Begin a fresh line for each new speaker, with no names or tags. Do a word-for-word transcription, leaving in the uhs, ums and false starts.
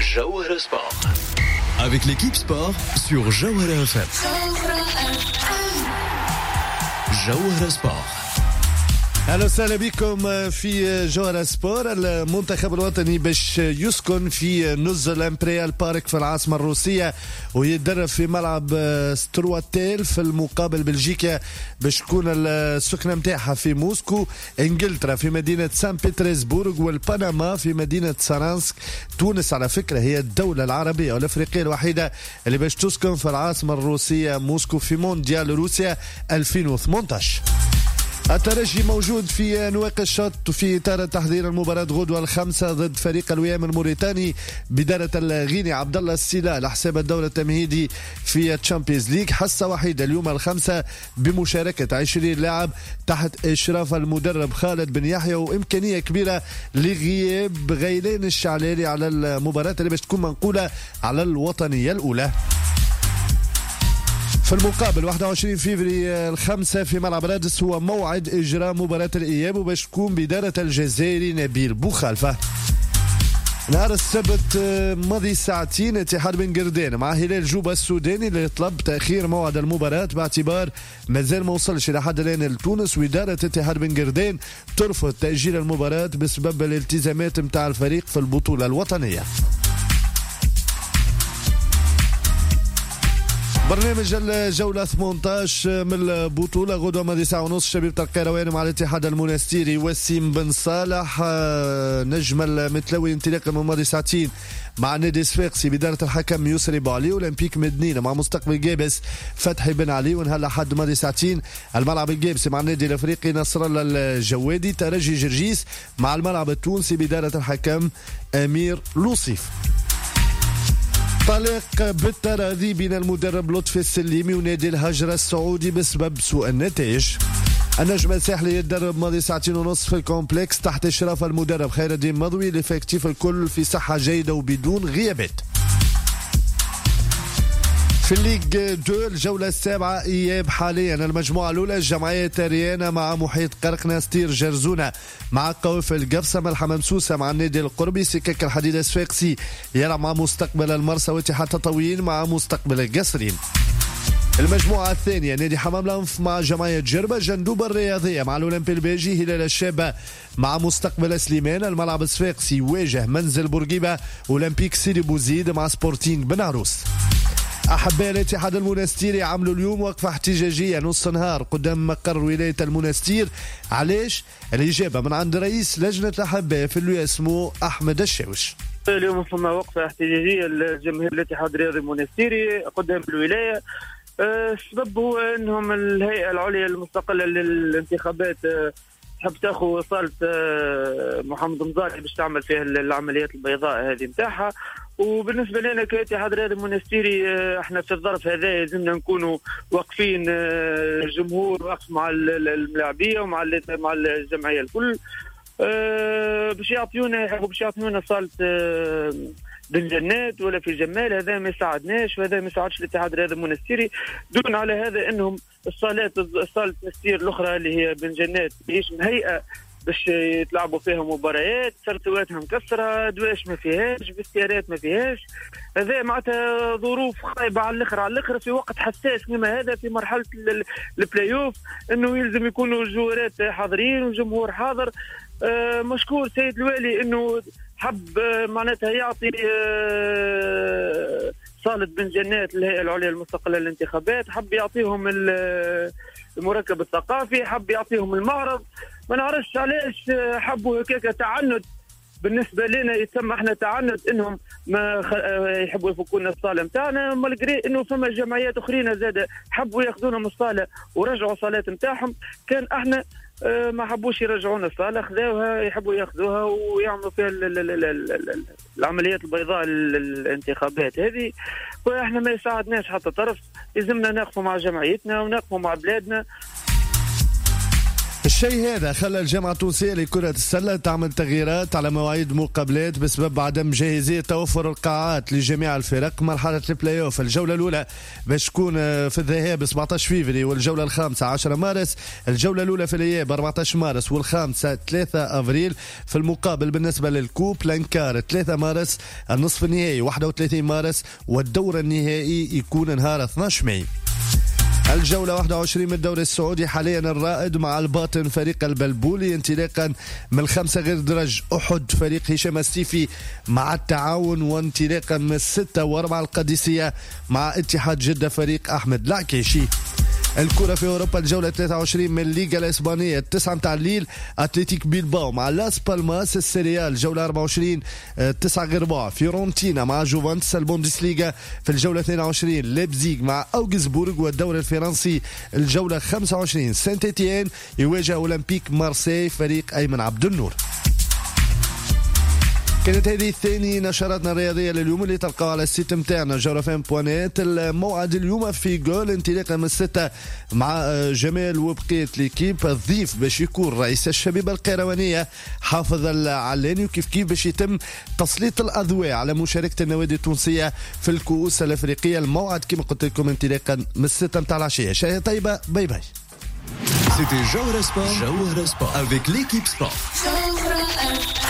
Jawhara Sport. Avec l'équipe sport sur Jawhara F M. Jawhara Sport.
اهلا وسهلا بكم في جوهرة سبور. المنتخب الوطني باش يسكن في نزل امبريال بارك في العاصمة الروسية ويتدرب في ملعب سترواتيل في المقابل بلجيكا باش تكون السكنة متاعها في موسكو. انجلترا في مدينة سان بطرسبورغ والبنما في مدينة سارانسك. تونس على فكرة هي الدولة العربية والافريقية الوحيدة اللي باش تسكن في العاصمة الروسية موسكو في مونديال روسيا ألفين وثمانية عشر. الترجي موجود في نواقش الشوط في إطار تحضير المباراة غدوة الخمسة ضد فريق الويام الموريتاني بدارة الغيني عبد الله السيلا لحساب الدور التمهيدي في الشامبيونز ليج. حصة وحيدة اليوم الخمسة بمشاركة عشرين لاعب تحت إشراف المدرب خالد بن يحيى وإمكانية كبيرة لغياب غيلان الشعلالي على المباراة اللي باش تكون منقولة على الوطنية الأولى. في المقابل واحد وعشرين فبراير الخمسة في ملعب رادس هو موعد إجراء مباراة الإياب وباش تكون بدارة الجزائري نبيل بوخالفة. نهار السبت ماضي ساعتين اتحاد بن قردان مع هلال جوبا السوداني اللي طلب تأخير موعد المباراة باعتبار مازال ما وصلش إلى حد الآن لتونس، وإدارة اتحاد بن قردان ترفض تأجيل المباراة بسبب الالتزامات متاع الفريق في البطولة الوطنية. برنامج الجولة ثمانية عشر من البطولة غدوة ماضي ساعة ونص شبيبة القيروان مع الاتحاد المنستيري وسيم بن صالح. نجم المتلوي انطلاقا من ماضي ساعتين مع نادي صفاقسي بدارة الحكم يسري بوعلي. اولمبيك مدنين مع مستقبل جابس فتحي بن علي. ونهار لحد ماضي ساعتين الملعب الجابسي مع النادي الافريقي نصر الله الجوادي. ترجي جرجيس مع الملعب التونسي بدارة الحكم امير لوصيف. طلق بالتراضي بين المدرب لطفي السليمي ونادي الهجرة السعودي بسبب سوء النتائج. النجم الساحلي يتدرب ماضي ساعتين ونصف في الكومبلكس تحت إشراف المدرب خير الدين مضوي لفاكتيف الكل في صحة جيدة وبدون غيابات. في الليج اثنين الجولة السابعة إياب حاليا المجموعة الأولى الجمعية تريانا مع محيط قرقنا ستير جرزونة مع قوافل قفصة الحمام سوسة مع النادي القربي. سكك الحديد الصفاقسي يلعب مع مستقبل المرسى واتحاد تطاوين مع مستقبل القصرين. المجموعة الثانية نادي حمام لنف مع جمعية جربة. جندوبة الرياضية مع الأولمبي البيجي. هلال الشابة مع مستقبل سليمان. الملعب الصفاقسي يواجه منزل بورقيبة. أولمبيك سيدي بوزيد مع سبورتينغ بن عروس. أحباء الاتحاد المنستيري عملوا اليوم وقفة احتجاجية نص نهار قدام مقر ولاية المنستير. علاش؟ الإجابة من عند رئيس لجنة الأحباء في اللي اسمه أحمد الشاوش.
اليوم ثم وقفة احتجاجية لجماهير الاتحاد الرياضي المنستيري قدام الولاية. السبب هو أنهم الهيئة العليا المستقلة للانتخابات تحب تاخذ صالة محمد مزاري باش تعمل فيها العمليات البيضاء هذه متاعها. وبالنسبه لنا كاتحاد الرياضي المنستيري احنا في الظرف هذا لازمنا نكونوا واقفين، الجمهور واقف مع الملاعبيه ومع مع الجمعيه الكل باش يعطيونا يحبوا باش يعطيونا صاله بن جنات ولا في جمال. هذا ما يساعدناش وهذا ما يساعدش الاتحاد الرياضي المنستيري. دون على هذا انهم الصالات الصاله النستير الاخرى اللي هي بن جنات ماهيش مهيئه باش يتلعبوا فيها مباريات، سرتواتها مكسره، دواش ما فيهاش، فيستيارات ما فيهاش. هذا معناتها ظروف خايبه على الاخر على الاخر في وقت حساس كما هذا في مرحله البلاي اوف، انه يلزم يكونوا الجوارات حاضرين والجمهور حاضر. آه مشكور سيد الوالي انه حب آه معناتها يعطي آه صالة بن جنات الهيئة العليا المستقلة للانتخابات، حب يعطيهم المركب الثقافي، حب يعطيهم المعرض. ما نعرفش علاش حبوا هكاك تعنت. بالنسبة لنا يتم احنا تعنت انهم ما يحبوا يفكونا الصالة متاعنا، مالغري انه فما جمعيات اخرين زاد حبوا ياخذونا من الصالة ورجعوا الصالات متاعهم. كان احنا ما حبوش يرجعونا الصالة، خذوها يحبوا ياخذوها ويعملوا فيها العمليات البيضاء الانتخابات هذه. واحنا ما يساعدناش حتى طرف، لازمنا نقفوا مع جمعيتنا ونقفوا مع بلادنا.
الشيء هذا خلى الجامعة التونسية لكرة السلة تعمل تغييرات على مواعيد مقابلات بسبب عدم جاهزية توفر القاعات لجميع الفرق. مرحلة البلاي اوف الجولة الأولى باش تكون في الذهاب سبعطاش فيفري والجولة الخامسة عشرة مارس، الجولة الأولى في الإياب أربعطاش مارس والخامسة ثلاثة أفريل. في المقابل بالنسبة للكوب لانكار ثلاثة مارس، النصف النهائي واحد وثلاثين مارس والدور النهائي يكون نهار اثناش ماي. الجولة واحد وعشرين من الدوري السعودي حاليا الرائد مع الباطن فريق البلبولي انطلاقا من الخمسة غير درج أحد فريق هشام السيفي مع التعاون، وانطلاقا من الستة واربعة القادسية مع اتحاد جدة فريق أحمد العكيشي. الكرة في أوروبا الجولة ثلاثة وعشرين من الليغا الإسبانية التسعة متاع الليل أتلتيك بيلباو مع لاس بالماس. السيريال الجولة أربعة وعشرين تسعة غير ربع فيورنتينا مع جوفانتس. البوندسليغا في الجولة اثنين وعشرين ليبزيغ مع أوغسبورغ. والدوري الفرنسي الجولة خمسة وعشرين سانت إتيان يواجه أولمبيك مارسي فريق أيمن عبد النور. كانت هذه ثاني نشراتنا الرياضية لليوم اللي تلقاو على السيت متاعنا جورفان بوانيت. الموعد اليوم في جول انطلاقا من الستة مع جمال وبقيت ليكيب. الضيف باش يكون رئيس الشبيبة القيروانية حافظ العلاني، وكيف كيف باش يتم تسليط الأضواء على مشاركة النوادي التونسية في الكؤوس الأفريقية. الموعد كما قلت لكم انطلاقا من الستة متاع العشية. شاهي طيبة، باي باي.
C'était Jawara Sport, Jawara Sport avec l'équipe sport.